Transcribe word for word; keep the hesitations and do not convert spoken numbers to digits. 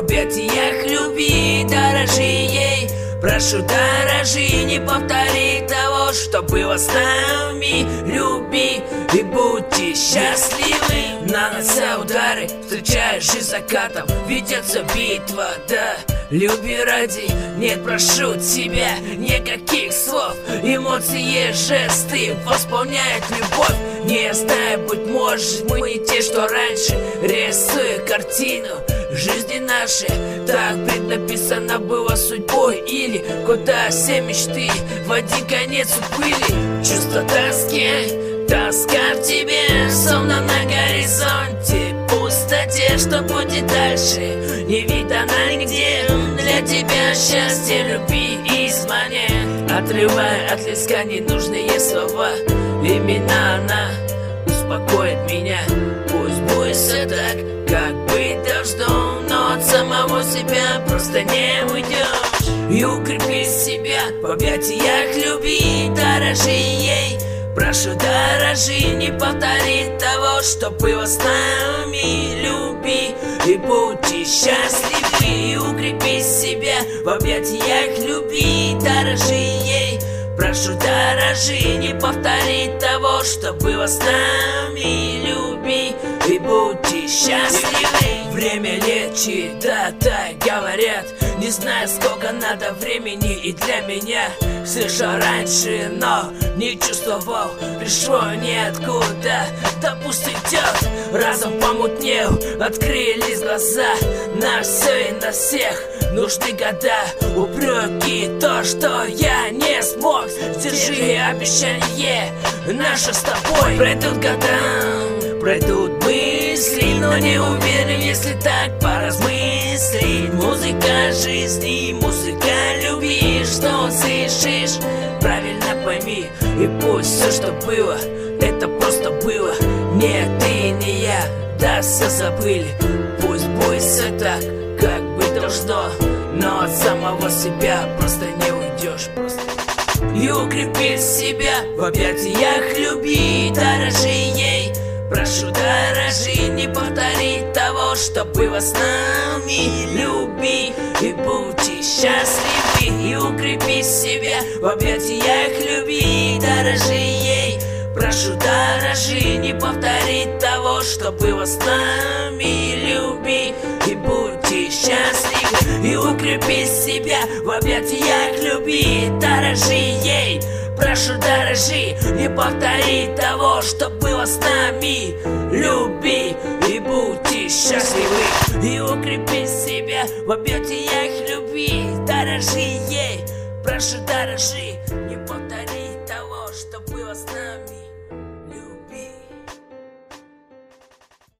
объятиях любви, дорожи ей. Прошу, дорожи, не повтори того, что было с нами. Люби и будьте счастливы. Нанося удары, встречая жизнь закатом, ведется битва, да. Люби ради, нет, прошу тебя, никаких слов. Эмоции, жесты восполняют любовь. Не знаю, быть может, мы не те, что раньше. Рисуя картину жизни нашей, так преднаписано было судьбой. Или куда все мечты в один конец уплыли. Чувство тоски, тоска в тебе, словно на горизонте пустоте. Что будет дальше, не видно нигде. Для тебя счастье, любви и звания. Отрывая от листка ненужные слова, именно она успокоит меня. Пусть будет все так, как быть должно, но от самого себя просто не уйдешь. И укрепи себя в объятиях любви, дорожи ей. Прошу, дорожи, не повтори того, что было с нами. Люби и будьте счастливы. И укрепи себя в объятиях любви, дорожи ей. Прошу, дорожи, не повтори того, что было с нами. Люби и будьте счастливы. Время лечит, да, так говорят. Не знаю, сколько надо времени и для меня. Слышал раньше, но не чувствовал. Пришло ниоткуда, да пусть идет. Разом помутнел, открылись глаза. На все и на всех нужны года. Упреки, то, что я не смог. Держи обещание наше с тобой. Пройдут года, пройдут мысли, но не уверен, если так поразмыслить. Музыка жизни, музыка любви. Что слышишь, правильно пойми. И пусть все, что было, это просто было. Не ты, не я, да все забыли. Пусть будет все так, как быть должно, но от самого себя просто не уйдешь. Просто и укрепи себя в объятиях любви, дорожи ей. Прошу, дорожи, не повтори того, что было с нами. Люби и будьте счастливы. И укрепи себя в объятиях любви, дорожи ей. Прошу, дорожи, не повтори того, что было с нами. Люби и будьте счастливы. И укрепи себя в объятиях любви, дорожи ей. Прошу, дорожи, не повтори того, что было с нами. Люби и будьте счастливы. И укрепи себя в объятиях любви, дорожи ей. Прошу, дорожи, не повтори.